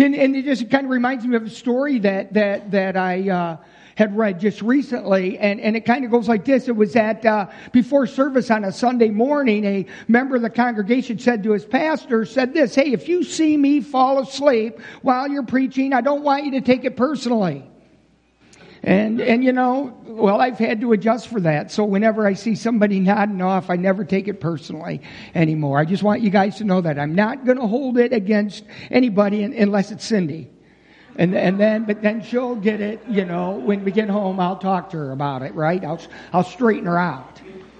And it just kind of reminds me of a story that I had read just recently, and it kind of goes like this. It was before service on a Sunday morning, a member of the congregation said to his pastor, said this, "Hey, if you see me fall asleep while you're preaching, I don't want you to take it personally." And well, I've had to adjust for that. So whenever I see somebody nodding off, I never take it personally anymore. I just want you guys to know that I'm not going to hold it against anybody unless it's Cindy. But then she'll get it, when we get home, I'll talk to her about it, right? I'll straighten her out.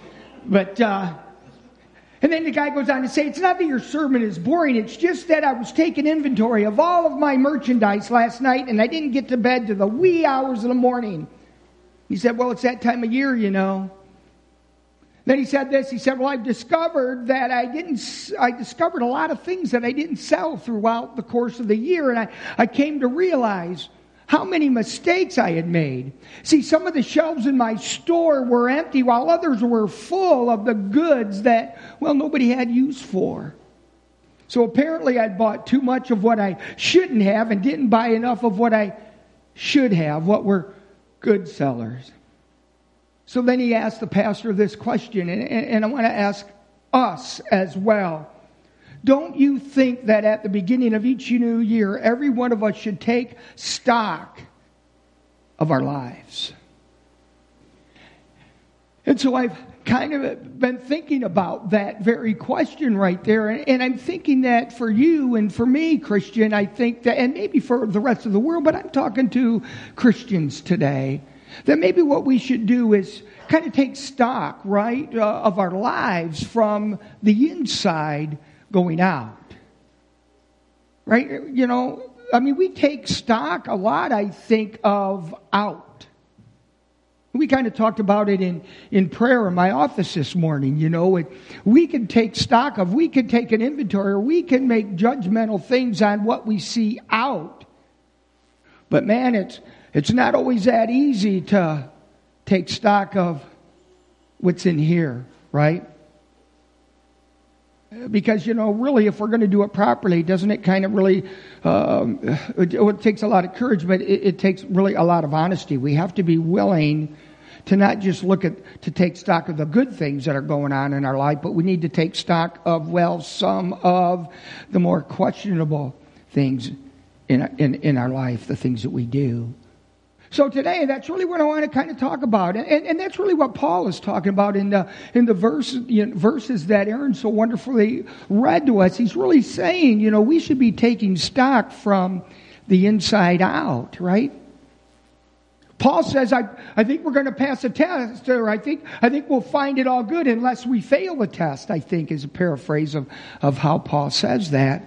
And then the guy goes on to say, it's not that your sermon is boring. It's just that I was taking inventory of all of my merchandise last night, and I didn't get to bed till the wee hours of the morning. He said, well, it's that time of year, Then he said this. He said, well, I've discovered that I discovered a lot of things that I didn't sell throughout the course of the year. And I came to realize how many mistakes I had made. See, some of the shelves in my store were empty while others were full of the goods that, nobody had use for. So apparently I'd bought too much of what I shouldn't have and didn't buy enough of what I should have, what were good sellers. So then he asked the pastor this question, and I want to ask us as well. Don't you think that at the beginning of each new year, every one of us should take stock of our lives? And so I've kind of been thinking about that very question right there. And I'm thinking that for you and for me, Christian, I think that, and maybe for the rest of the world, but I'm talking to Christians today, that maybe what we should do is kind of take stock, right, of our lives from the inside going out. Right? We take stock a lot, I think, of out. We kind of talked about it in prayer in my office this morning. We can take stock of, we can take an inventory, or we can make judgmental things on what we see out. But man, it's not always that easy to take stock of what's in here, right? Because, really, if we're going to do it properly, doesn't it kind of really, it takes a lot of courage, but it takes really a lot of honesty. We have to be willing to not just to take stock of the good things that are going on in our life, but we need to take stock of, some of the more questionable things in our life, the things that we do. So today, that's really what I want to kind of talk about. And that's really what Paul is talking about in the verses that Aaron so wonderfully read to us. He's really saying, we should be taking stock from the inside out, right? Paul says, I think we're going to pass a test, or I think we'll find it all good unless we fail the test, I think is a paraphrase of how Paul says that.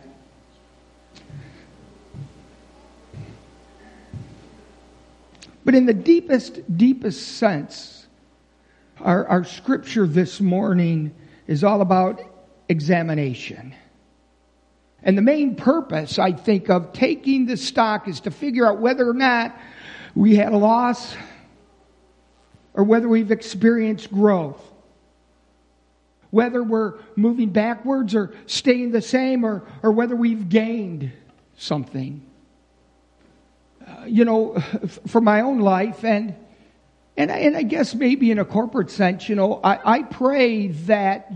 But in the deepest sense, our scripture this morning is all about examination. And the main purpose, I think, of taking the stock is to figure out whether or not we had a loss or whether we've experienced growth. Whether we're moving backwards or staying the same, or whether we've gained something. For my own life, and I guess maybe in a corporate sense, I pray that,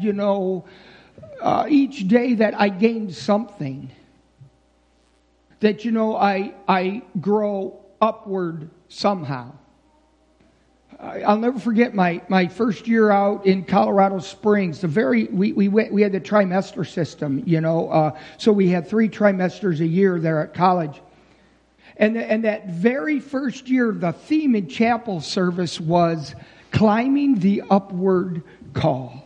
each day that I gain something, that, I grow upward somehow. I'll never forget my first year out in Colorado Springs. We had the trimester system, so we had 3 trimesters a year there at college. And that very first year, the theme in chapel service was climbing the upward call.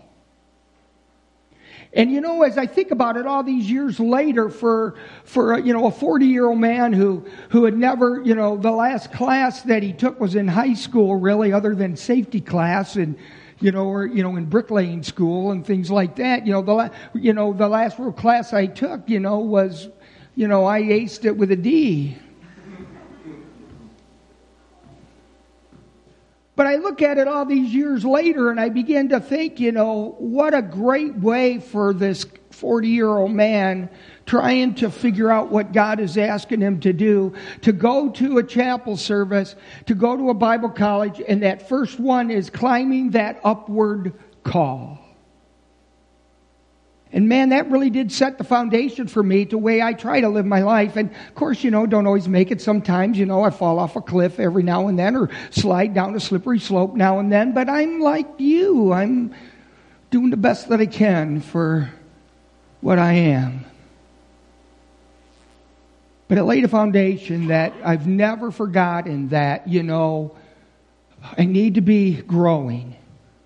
And as I think about it all these years later, for a 40-year-old man who had never, the last class that he took was in high school, really, other than safety class and in bricklaying school and things like that. The last real class I took, was, I aced it with a D. But I look at it all these years later and I begin to think, what a great way for this 40-year-old man trying to figure out what God is asking him to do, to go to a chapel service, to go to a Bible college, and that first one is climbing that upward call. And man, that really did set the foundation for me to the way I try to live my life. And of course, don't always make it sometimes. I fall off a cliff every now and then or slide down a slippery slope now and then. But I'm like you. I'm doing the best that I can for what I am. But it laid a foundation that I've never forgotten that, I need to be growing.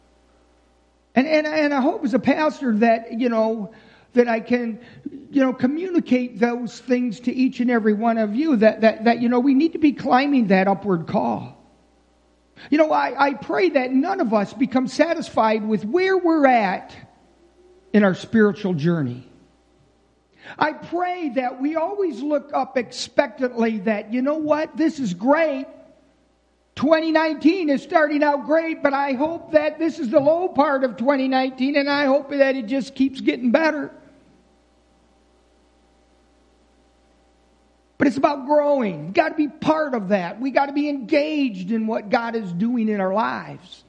And I hope as a pastor that, that I can, communicate those things to each and every one of you that we need to be climbing that upward call. I pray that none of us become satisfied with where we're at in our spiritual journey. I pray that we always look up expectantly that, this is great. 2019 is starting out great, but I hope that this is the low part of 2019, and I hope that it just keeps getting better. But it's about growing. We've got to be part of that. We've got to be engaged in what God is doing in our lives.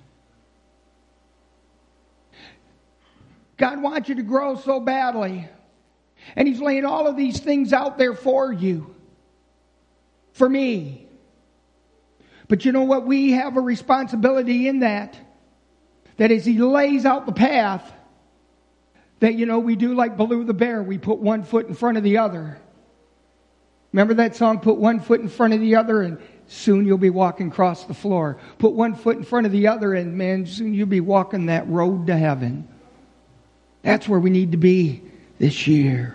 God wants you to grow so badly. And He's laying all of these things out there for you. For me. But you know what? We have a responsibility in that. That as He lays out the path, that, we do like Baloo the bear. We put one foot in front of the other. Remember that song, put one foot in front of the other and soon you'll be walking across the floor. Put one foot in front of the other and man, soon you'll be walking that road to heaven. That's where we need to be this year.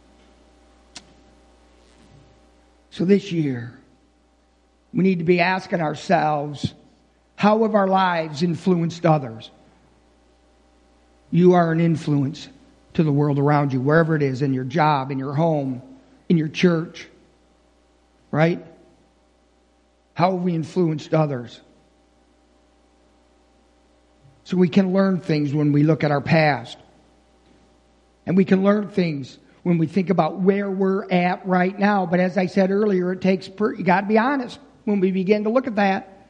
So this year, we need to be asking ourselves, how have our lives influenced others? You are an influence to the world around you, wherever it is, in your job, in your home, in your church. Right? How have we influenced others? So we can learn things when we look at our past. And we can learn things when we think about where we're at right now. But as I said earlier, you got to be honest when we begin to look at that.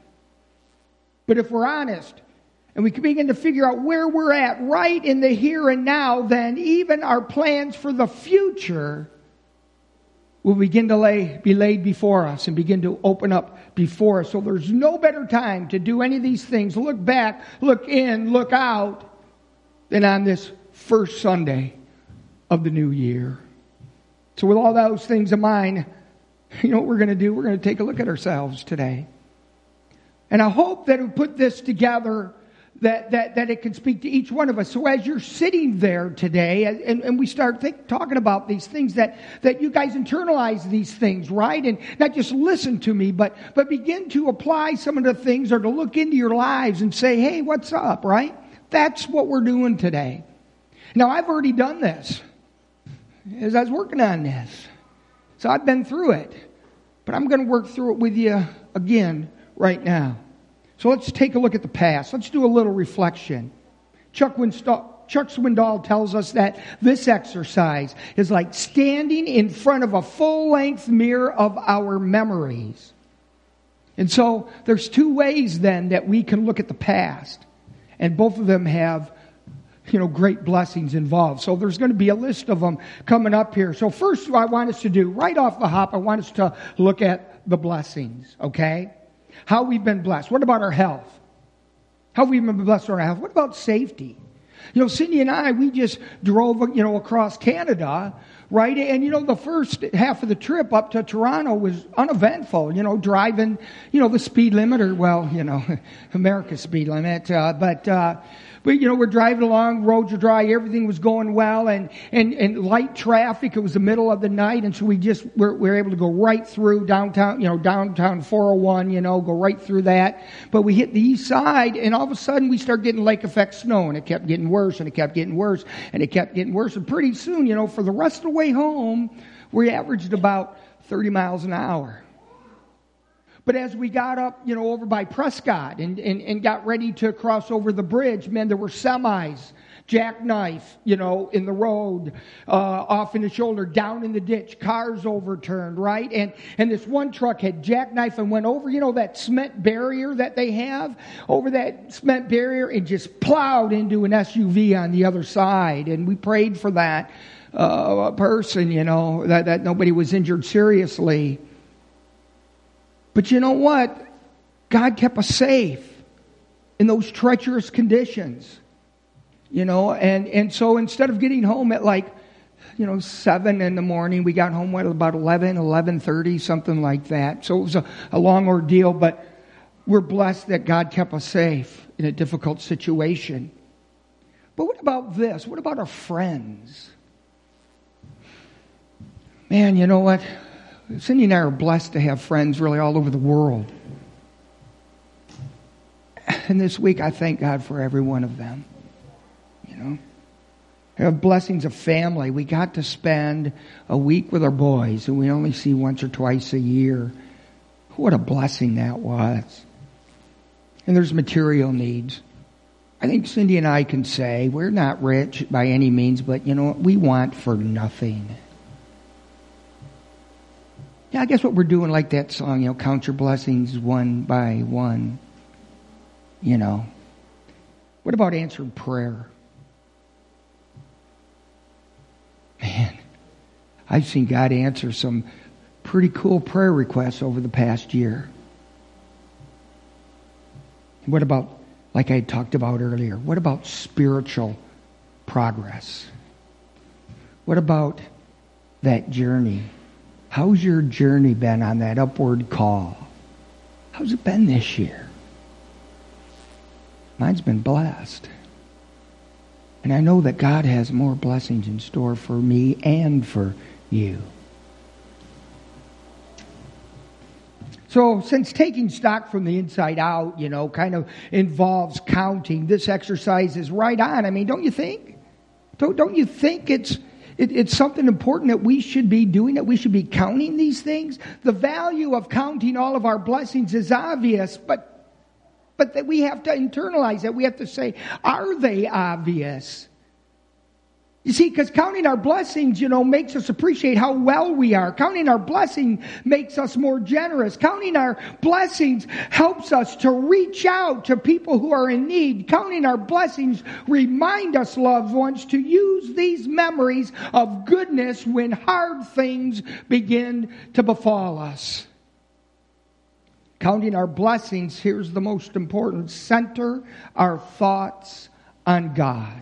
But if we're honest and we can begin to figure out where we're at right in the here and now, then even our plans for the future will begin to be laid before us and begin to open up before us. So there's no better time to do any of these things, look back, look in, look out, than on this first Sunday of the new year. So with all those things in mind, you know what we're going to do? We're going to take a look at ourselves today. And I hope that we put this together that it can speak to each one of us. So as you're sitting there today and we start talking about these things, that you guys internalize these things, right? And not just listen to me, but begin to apply some of the things or to look into your lives and say, hey, what's up, right? That's what we're doing today. Now, I've already done this as I was working on this. So I've been through it. But I'm going to work through it with you again right now. So let's take a look at the past. Let's do a little reflection. Chuck Swindoll tells us that this exercise is like standing in front of a full-length mirror of our memories. And so there's two ways then that we can look at the past. And both of them have, great blessings involved. So there's going to be a list of them coming up here. So first what I want us to do, right off the hop, I want us to look at the blessings, okay? How we've been blessed. What about our health? How have we been blessed with our health? What about safety? Cindy and I, we just drove, across Canada, right? And, the first half of the trip up to Toronto was uneventful, driving, the speed limit America's speed limit. But we're driving along, roads are dry, everything was going well, and light traffic. It was the middle of the night, and so we were able to go right through downtown, downtown 401, go right through that. But we hit the east side, and all of a sudden we start getting lake effect snow, and it kept getting worse, and it kept getting worse, and it kept getting worse. And pretty soon, for the rest of the way home, we averaged about 30 miles an hour. But as we got up, over by Prescott and got ready to cross over the bridge, man, there were semis, jackknife, in the road, off in the shoulder, down in the ditch, cars overturned, right? And this one truck had jackknife and went over, that cement barrier that they have, over that cement barrier, and just plowed into an SUV on the other side. And we prayed for that person, that nobody was injured seriously. But you know what? God kept us safe in those treacherous conditions. And so instead of getting home at 7 in the morning, we got home at about 11:30, something like that. So it was a long ordeal, but we're blessed that God kept us safe in a difficult situation. But what about this? What about our friends? Man, you know what? Cindy and I are blessed to have friends really all over the world. And this week, I thank God for every one of them. We have blessings of family. We got to spend a week with our boys, who we only see once or twice a year. What a blessing that was. And there's material needs. I think Cindy and I can say we're not rich by any means, but we want for nothing. Yeah, I guess what we're doing, like that song, count your blessings one by one. What about answered prayer? Man, I've seen God answer some pretty cool prayer requests over the past year. What about, like I talked about earlier, what about spiritual progress? What about that journey? How's your journey been on that upward call? How's it been this year? Mine's been blessed. And I know that God has more blessings in store for me and for you. So since taking stock from the inside out, kind of involves counting, this exercise is right on. I mean, don't you think? Don't you think it's something important that we should be doing, that we should be counting these things? The value of counting all of our blessings is obvious, but that we have to internalize it. We have to say, are they obvious? You see, because counting our blessings, makes us appreciate how well we are. Counting our blessing makes us more generous. Counting our blessings helps us to reach out to people who are in need. Counting our blessings remind us, loved ones, to use these memories of goodness when hard things begin to befall us. Counting our blessings, here's the most important: center our thoughts on God.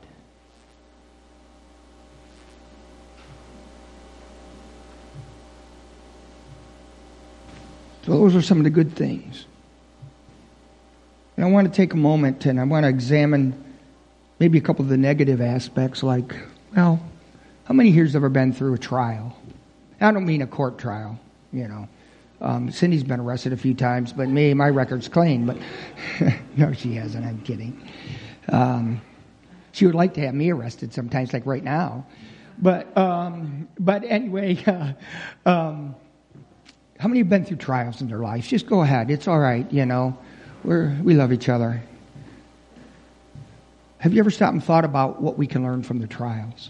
So those are some of the good things. And I want to take a moment and I want to examine maybe a couple of the negative aspects, like, how many here has ever been through a trial? I don't mean a court trial, Cindy's been arrested a few times, but my record's clean. But no, she hasn't. I'm kidding. She would like to have me arrested sometimes, like right now. But anyway, how many have been through trials in their lives? Just go ahead. It's all right. We love each other. Have you ever stopped and thought about what we can learn from the trials?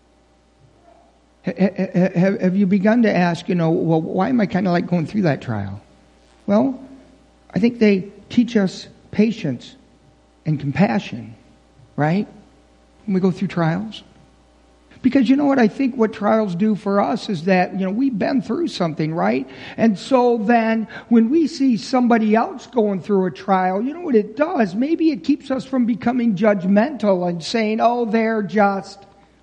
Have you begun to ask, why am I kind of like going through that trial? Well, I think they teach us patience and compassion, right? When we go through trials. Because you know what? I think what trials do for us is that, we've been through something, right? And so then when we see somebody else going through a trial, you know what it does? Maybe it keeps us from becoming judgmental and saying, oh, they're just...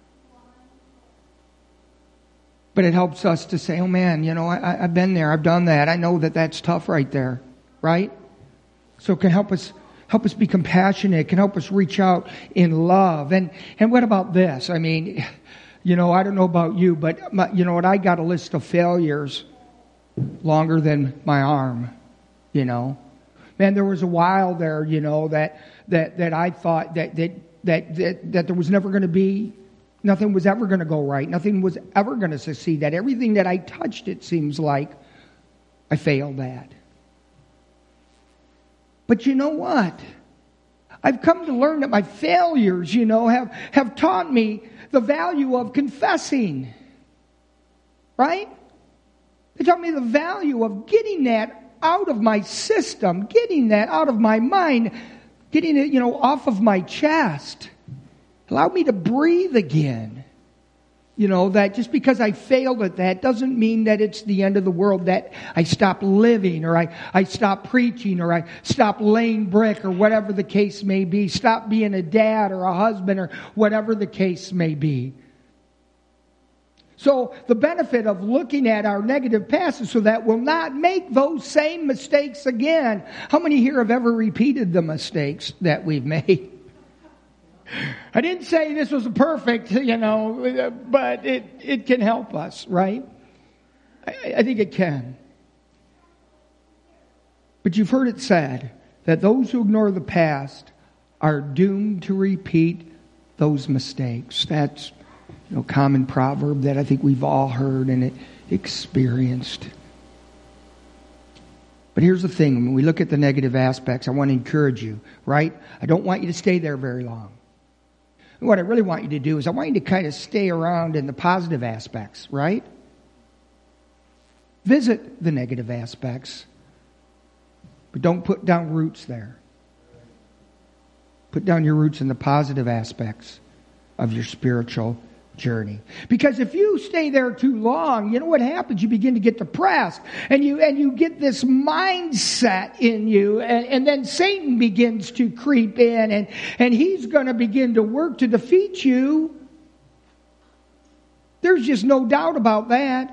But it helps us to say, oh man, I've been there, I've done that. I know that that's tough right there, right? So it can help us be compassionate. It can help us reach out in love. And what about this? I mean, I don't know about you, but I got a list of failures longer than my arm, Man, there was a while there, that I thought that there was never going to be. Nothing was ever going to go right. Nothing was ever going to succeed. That everything that I touched, it seems like, I failed at. But you know what? I've come to learn that my failures, have taught me the value of confessing. Right? They taught me the value of getting that out of my system, getting that out of my mind, getting it, off of my chest. Allowed me to breathe again. That just because I failed at that doesn't mean that it's the end of the world, that I stop living or I stop preaching or I stop laying brick or whatever the case may be. Stop being a dad or a husband or whatever the case may be. So the benefit of looking at our negative past is so that we'll not make those same mistakes again. How many here have ever repeated the mistakes that we've made? I didn't say this was perfect, but it can help us, right? I think it can. But you've heard it said that those who ignore the past are doomed to repeat those mistakes. That's a common proverb that I think we've all heard and experienced. But here's the thing. When we look at the negative aspects, I want to encourage you, right? I don't want you to stay there very long. What I really want you to do is I want you to kind of stay around in the positive aspects, right? Visit the negative aspects, but don't put down roots there. Put down your roots in the positive aspects of your spiritual journey. Because if you stay there too long, you know what happens? You begin to get depressed and you get this mindset in you, and then Satan begins to creep in and he's going to begin to work to defeat you. There's just no doubt about that.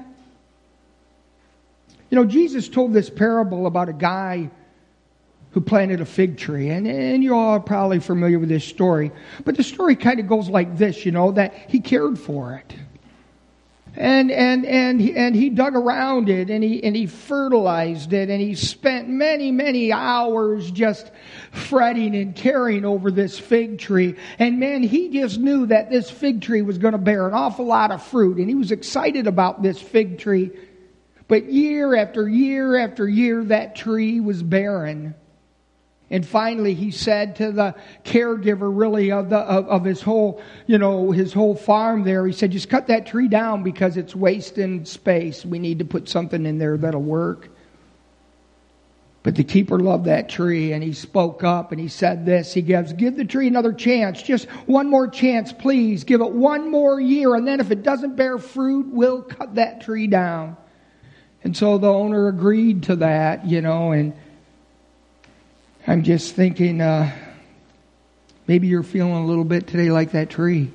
Jesus told this parable about a guy who planted a fig tree. And you all are probably familiar with this story. But the story kind of goes like this, that he cared for it. And he dug around it and he fertilized it and he spent many, many hours just fretting and caring over this fig tree. And man, he just knew that this fig tree was going to bear an awful lot of fruit. And he was excited about this fig tree. But year after year after year, that tree was barren. And finally, he said to the caregiver, really, of his whole, his whole farm there, he said, just cut that tree down because it's wasting space. We need to put something in there that'll work. But the keeper loved that tree, and he spoke up, and he said this. He gives, give the tree another chance. Just one more chance, please. Give it one more year, and then if it doesn't bear fruit, we'll cut that tree down. And so the owner agreed to that, and I'm just thinking, maybe you're feeling a little bit today like that tree.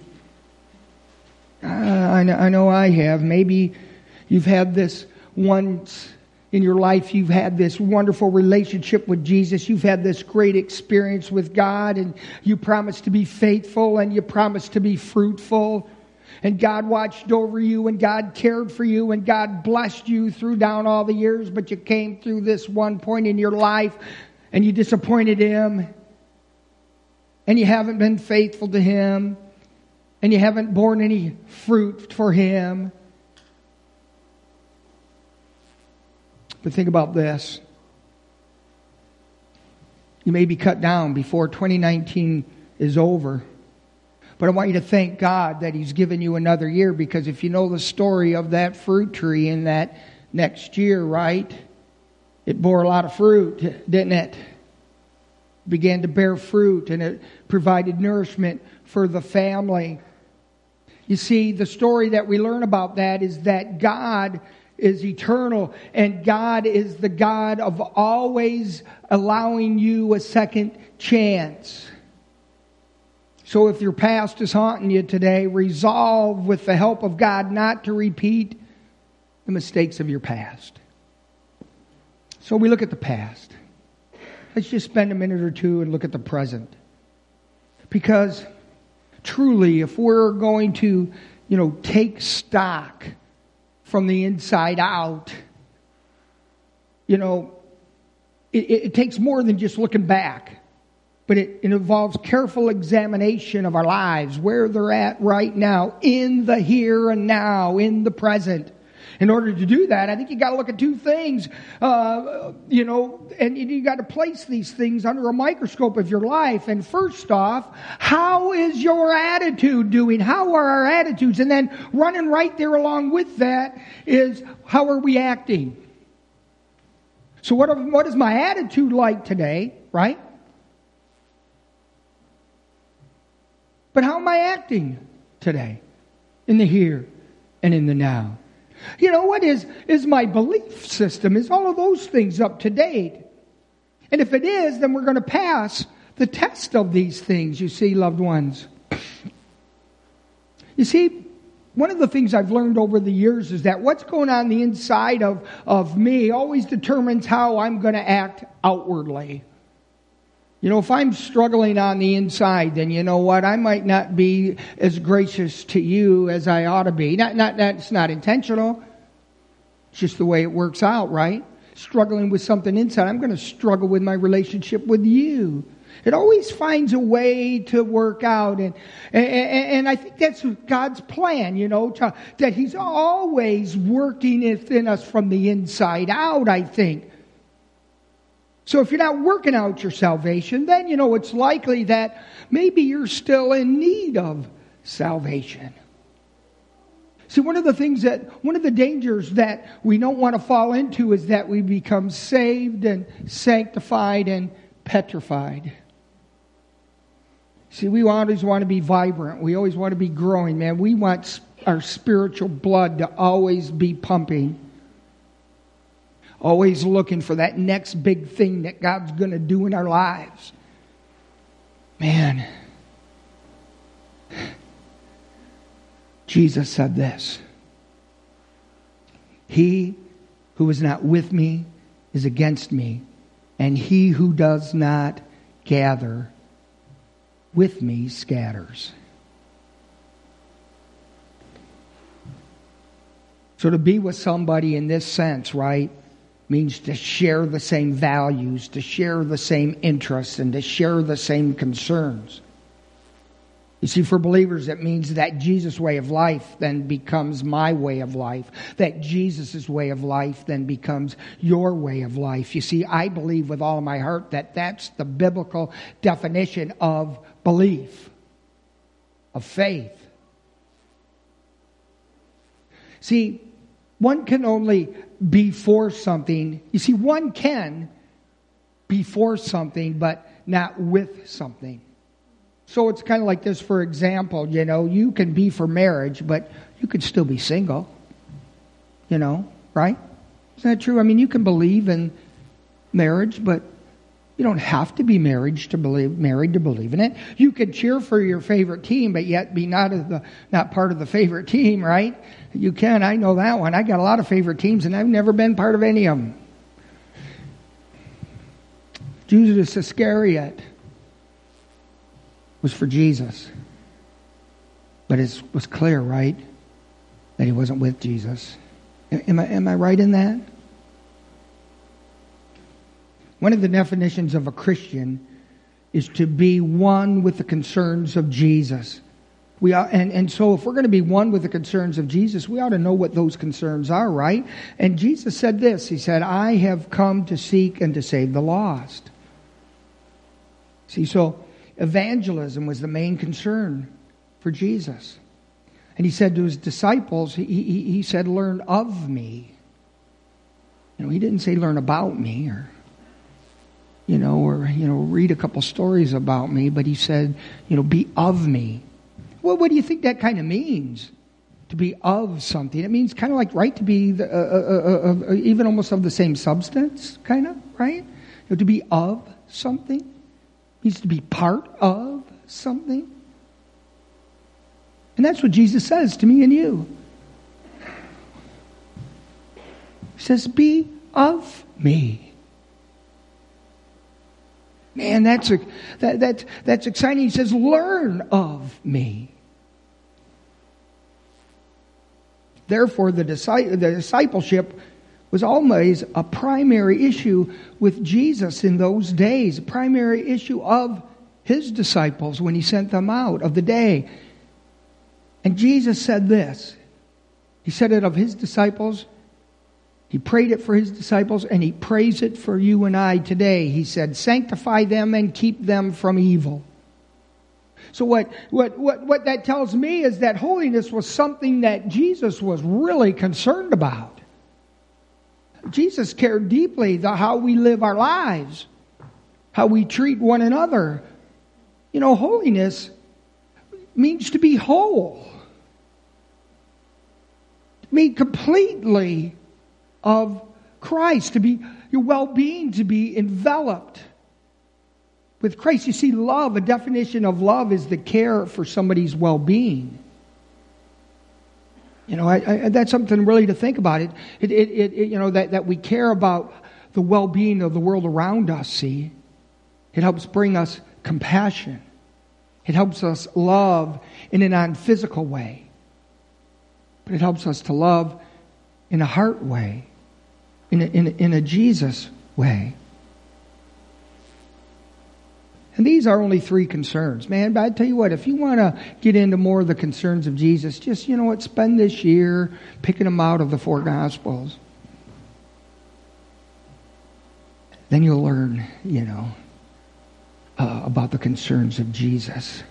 I know I have. Maybe you've had this once in your life. You've had this wonderful relationship with Jesus. You've had this great experience with God, and you promised to be faithful, and you promised to be fruitful. And God watched over you, and God cared for you, and God blessed you through down all the years. But you came through this one point in your life, and you disappointed Him, and you haven't been faithful to Him, and you haven't borne any fruit for Him. But think about this. You may be cut down before 2019 is over. But I want you to thank God that He's given you another year, because if you know the story of that fruit tree in that next year, right? It bore a lot of fruit, didn't it? It began to bear fruit, and it provided nourishment for the family. You see, the story that we learn about that is that God is eternal, and God is the God of always allowing you a second chance. So if your past is haunting you today, resolve with the help of God not to repeat the mistakes of your past. So we look at the past. Let's just spend a minute or two and look at the present. Because truly, if we're going to, take stock from the inside out, it takes more than just looking back. But it involves careful examination of our lives, where they're at right now, in the here and now, in the present. In order to do that, I think you got to look at two things, and you got to place these things under a microscope of your life. And first off, how is your attitude doing? How are our attitudes? And then running right there along with that is, how are we acting? So what is my attitude like today, right? But how am I acting today? In the here and in the now. What is my belief system? Is all of those things up to date? And if it is, then we're going to pass the test of these things, you see, loved ones. You see, one of the things I've learned over the years is that what's going on the inside of me always determines how I'm going to act outwardly. If I'm struggling on the inside, then you know what? I might not be as gracious to you as I ought to be. It's not intentional. It's just the way it works out, right? Struggling with something inside, I'm going to struggle with my relationship with you. It always finds a way to work out. And I think that's God's plan, that He's always working within us from the inside out, I think. So if you're not working out your salvation, then, it's likely that maybe you're still in need of salvation. See, one of the dangers that we don't want to fall into is that we become saved and sanctified and petrified. See, we always want to be vibrant. We always want to be growing, man. We want our spiritual blood to always be pumping. Always looking for that next big thing that God's going to do in our lives. Man. Jesus said this. He who is not with me is against me, and he who does not gather with me scatters. So to be with somebody in this sense, right, means to share the same values, to share the same interests, and to share the same concerns. You see, for believers, it means that Jesus' way of life then becomes my way of life. That Jesus' way of life then becomes your way of life. You see, I believe with all of my heart that that's the biblical definition of belief, of faith. See, one can only be for something. You see, one can be for something, but not with something. So it's kind of like this, for example, you can be for marriage, but you could still be single. Right? Isn't that true? I mean, you can believe in marriage, but you don't have to be married to believe in it. You could cheer for your favorite team, but yet be not part of the favorite team, right? You can. I know that one. I got a lot of favorite teams, and I've never been part of any of them. Judas Iscariot was for Jesus, but it was clear, right, that he wasn't with Jesus. Am I right in that? One of the definitions of a Christian is to be one with the concerns of Jesus. So if we're going to be one with the concerns of Jesus, we ought to know what those concerns are, right? And Jesus said this. He said, I have come to seek and to save the lost. See, so evangelism was the main concern for Jesus. And he said to his disciples, he said, learn of me. He didn't say learn about me or read a couple stories about me, but he said, be of me. Well, what do you think that kind of means? To be of something. It means kind of like, right, to be even almost of the same substance, kind of, right? To be of something means to be part of something. And that's what Jesus says to me and you. He says, be of me. Man, that's exciting. He says, learn of me. Therefore, the discipleship was always a primary issue with Jesus in those days, a primary issue of his disciples when he sent them out of the day. And Jesus said this. He said it of His disciples. He prayed it for His disciples, and He prays it for you and I today. He said, sanctify them and keep them from evil. So what that tells me is that holiness was something that Jesus was really concerned about. Jesus cared deeply how we live our lives, how we treat one another. You know, holiness means to be whole. To be completely of Christ, to be your well-being, to be enveloped with Christ. You see, love, a definition of love is the care for somebody's well-being. You know, that's something really to think about. You know, that we care about the well-being of the world around us, see. It helps bring us compassion. It helps us love in a non-physical way. But it helps us to love in a heart way, in a Jesus way. And these are only 3 concerns, man. But I tell you what, if you want to get into more of the concerns of Jesus, just, you know what, spend this year picking them out of the 4 Gospels. Then you'll learn, you know, about the concerns of Jesus.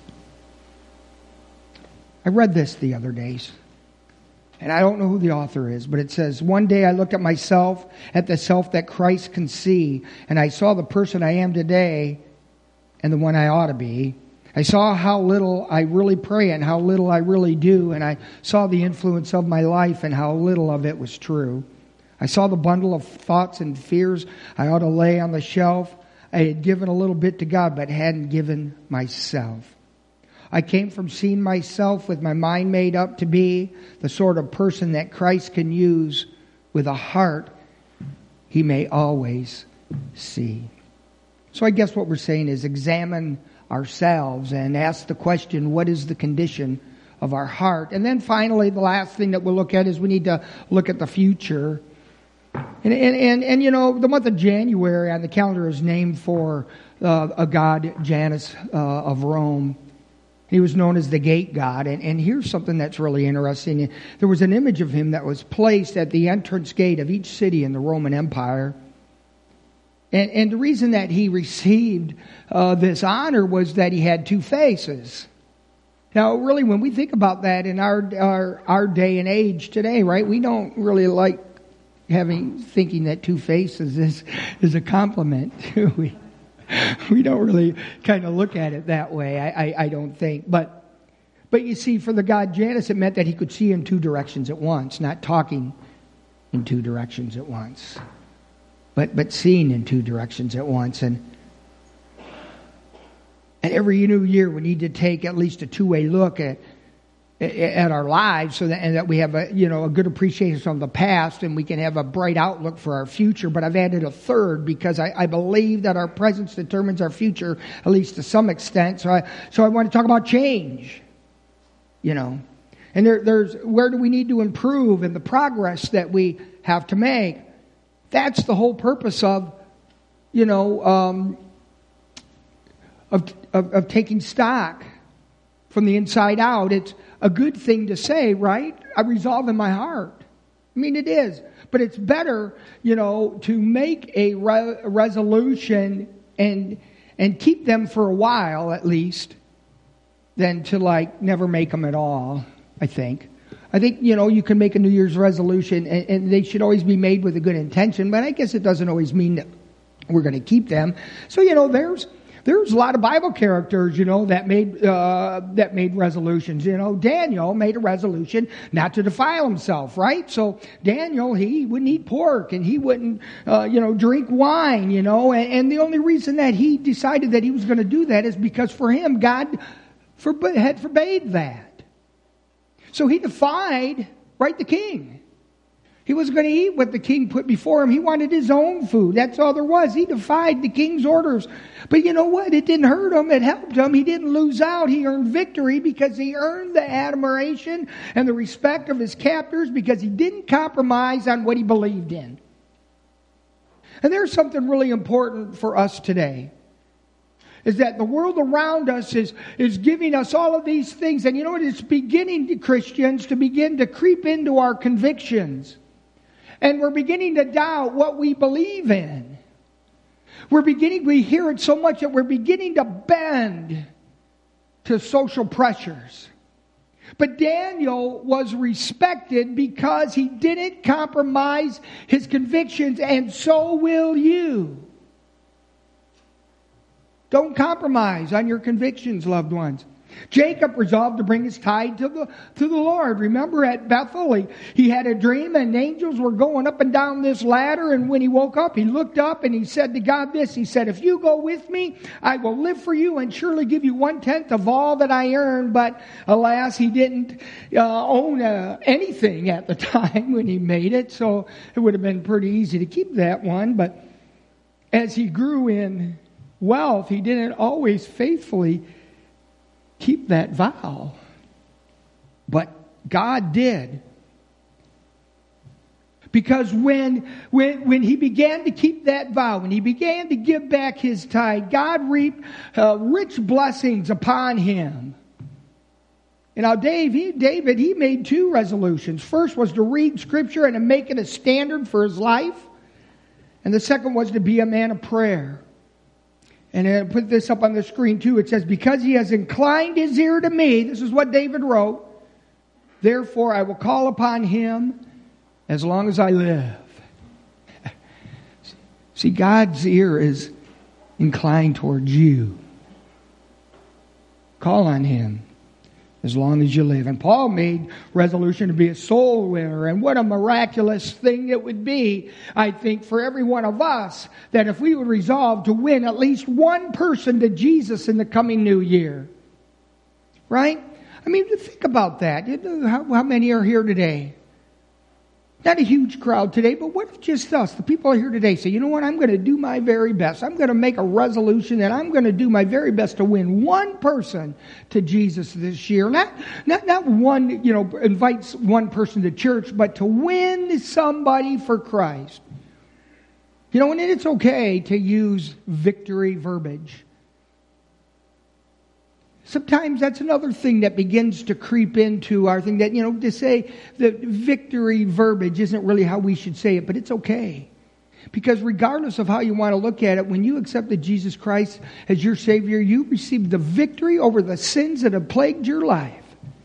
I read this the other days, and I don't know who the author is, but it says, one day I looked at myself, at the self that Christ can see, and I saw the person I am today and the one I ought to be. I saw how little I really pray and how little I really do, and I saw the influence of my life and how little of it was true. I saw the bundle of thoughts and fears I ought to lay on the shelf. I had given a little bit to God, but hadn't given myself. I came from seeing myself with my mind made up to be the sort of person that Christ can use with a heart He may always see. So I guess what we're saying is examine ourselves and ask the question, what is the condition of our heart? And then finally, the last thing that we'll look at is we need to look at the future. And you know, the month of January on the calendar is named for a god, Janus of Rome. He was known as the gate god. And here's something that's really interesting. There was an image of him that was placed at the entrance gate of each city in the Roman Empire. And the reason that he received this honor was that he had 2 faces. Now, really, when we think about that in our day and age today, right, we don't really like thinking that 2 faces is a compliment, do we? We don't really kind of look at it that way, I don't think. But you see, for the god Janus, it meant that he could see in 2 directions at once, not talking in 2 directions at once. But seeing in 2 directions at once. And every new year we need to take at least a 2-way look at our lives so that we have a good appreciation of the past and we can have a bright outlook for our future. But I've added a third because I believe that our presence determines our future, at least to some extent. So I want to talk about change. You know. And there's where do we need to improve and the progress that we have to make. That's the whole purpose of taking stock from the inside out. It's a good thing to say, right? I resolve in my heart. I mean, it is. But it's better, to make a resolution and keep them for a while at least than to never make them at all, I think. I think, you can make a New Year's resolution and they should always be made with a good intention, but I guess it doesn't always mean that we're going to keep them. So, there's a lot of Bible characters, that made resolutions. Daniel made a resolution not to defile himself, right? So Daniel, he wouldn't eat pork and he wouldn't, drink wine, and the only reason that he decided that he was going to do that is because for him, God had forbade that. So he defied, right, the king. He wasn't going to eat what the king put before him. He wanted his own food. That's all there was. He defied the king's orders. But you know what? It didn't hurt him. It helped him. He didn't lose out. He earned victory because he earned the admiration and the respect of his captors because he didn't compromise on what he believed in. And there's something really important for us today. is that the world around us is giving us all of these things. And you know what? It's beginning, Christians, to begin to creep into our convictions. And we're beginning to doubt what we believe in. We hear it so much that we're beginning to bend to social pressures. But Daniel was respected because he didn't compromise his convictions, and so will you. Don't compromise on your convictions, loved ones. Jacob resolved to bring his tithe to the Lord. Remember at Bethel, he had a dream and angels were going up and down this ladder. And when he woke up, he looked up and he said to God this. He said, if you go with me, I will live for you and surely give you 1/10 of all that I earn. But alas, he didn't own anything at the time when he made it. So it would have been pretty easy to keep that one. But as he grew in wealth, he didn't always faithfully keep that vow. But God did. Because when he began to keep that vow, when he began to give back his tithe, God reaped rich blessings upon him. And now David, he made 2 resolutions. First was to read Scripture and to make it a standard for his life. And the second was to be a man of prayer. And I put this up on the screen too. It says, because he has inclined his ear to me, this is what David wrote, therefore I will call upon him as long as I live. See, God's ear is inclined towards you. Call on him as long as you live. And Paul made resolution to be a soul winner. And what a miraculous thing it would be, I think, for every one of us, that if we would resolve to win at least one person to Jesus in the coming new year. Right? I mean, think about that. How many are here today? Not a huge crowd today, but what if just us, the people here today, say, you know what, I'm going to do my very best. I'm going to make a resolution and I'm going to do my very best to win one person to Jesus this year. Not one, invites one person to church, but to win somebody for Christ. And it's okay to use victory verbiage. Sometimes that's another thing that begins to creep into our thing, that, to say that victory verbiage isn't really how we should say it, but it's okay. Because regardless of how you want to look at it, when you accepted Jesus Christ as your Savior, you received the victory over the sins that have plagued your life.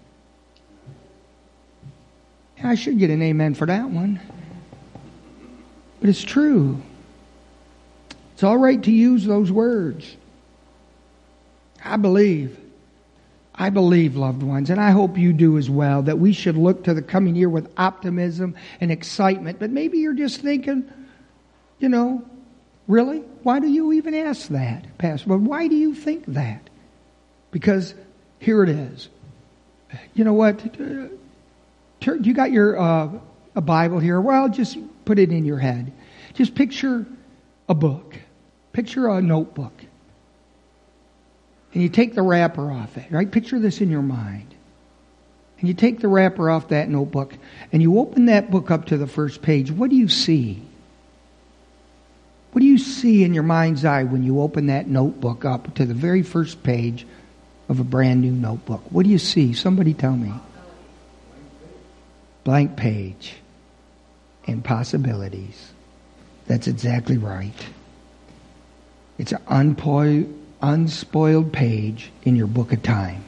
And I should get an amen for that one. But it's true. It's all right to use those words. I believe, loved ones, and I hope you do as well, that we should look to the coming year with optimism and excitement. But maybe you're just thinking, really? Why do you even ask that, Pastor? But why do you think that? Because here it is. You know what? You got your a Bible here? Well, just put it in your head. Just picture a book. Picture a notebook. And you take the wrapper off it, right? Picture this in your mind. And you take the wrapper off that notebook and you open that book up to the first page. What do you see? What do you see in your mind's eye when you open that notebook up to the very first page of a brand new notebook? What do you see? Somebody tell me. Blank page and possibilities. That's exactly right. It's an unspoiled page in your book of time.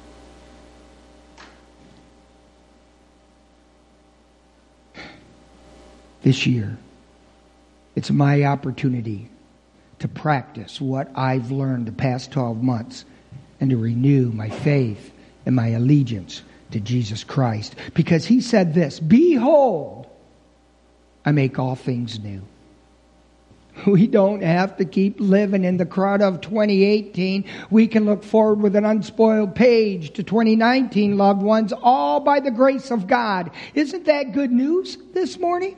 This year, it's my opportunity to practice what I've learned the past 12 months and to renew my faith and my allegiance to Jesus Christ. Because he said this, behold, I make all things new. We don't have to keep living in the crowd of 2018. We can look forward with an unspoiled page to 2019, loved ones, all by the grace of God. Isn't that good news this morning?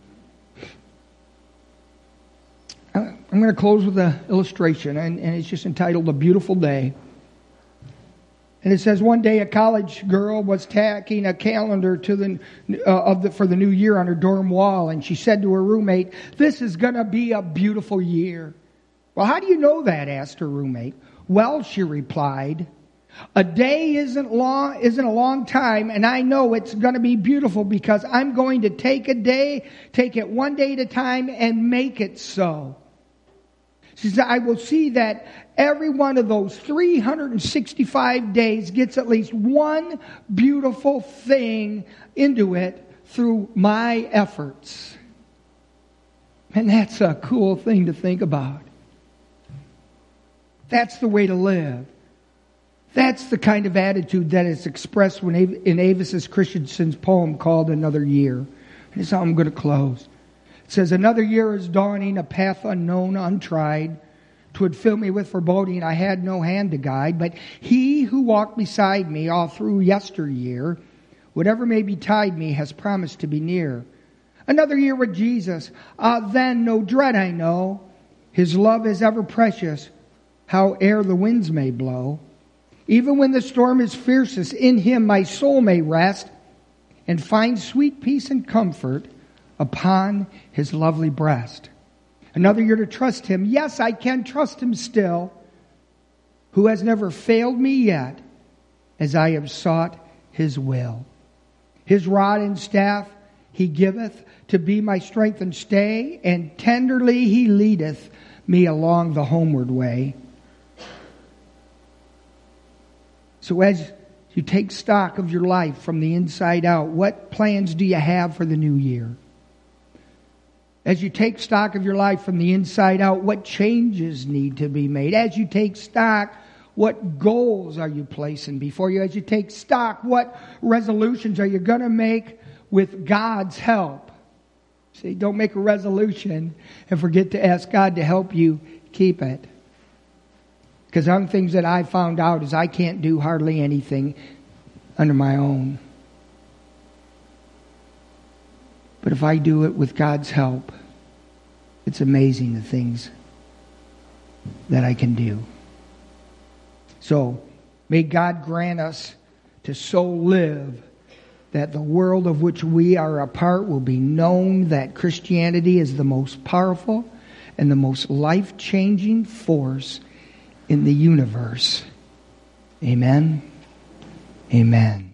I'm going to close with an illustration, and it's just entitled A Beautiful Day. And it says, one day a college girl was tacking a calendar to for the new year on her dorm wall, and she said to her roommate, "This is going to be a beautiful year." Well, how do you know that? Asked her roommate. Well, she replied, a day isn't a long time, and I know it's going to be beautiful because I'm going to take it one day at a time and make it so. She said, I will see that every one of those 365 days gets at least one beautiful thing into it through my efforts. And that's a cool thing to think about. That's the way to live. That's the kind of attitude that is expressed in Avis Christensen's poem called Another Year. And it's how I'm going to close. It says, another year is dawning, a path unknown, untried. 'Twould fill me with foreboding, I had no hand to guide. But he who walked beside me all through yesteryear, whatever may betide me, has promised to be near. Another year with Jesus, then no dread I know. His love is ever precious, howe'er the winds may blow. Even when the storm is fiercest, in him my soul may rest and find sweet peace and comfort upon his lovely breast. Another year to trust him. Yes, I can trust him still, who has never failed me yet, as I have sought his will. His rod and staff he giveth to be my strength and stay, and tenderly he leadeth me along the homeward way. So as you take stock of your life from the inside out, what plans do you have for the new year? As you take stock of your life from the inside out, what changes need to be made? As you take stock, what goals are you placing before you? As you take stock, what resolutions are you going to make with God's help? See, don't make a resolution and forget to ask God to help you keep it. Because one of the things that I found out is I can't do hardly anything under my own. But if I do it with God's help, it's amazing the things that I can do. So, may God grant us to so live that the world of which we are a part will be known that Christianity is the most powerful and the most life-changing force in the universe. Amen. Amen.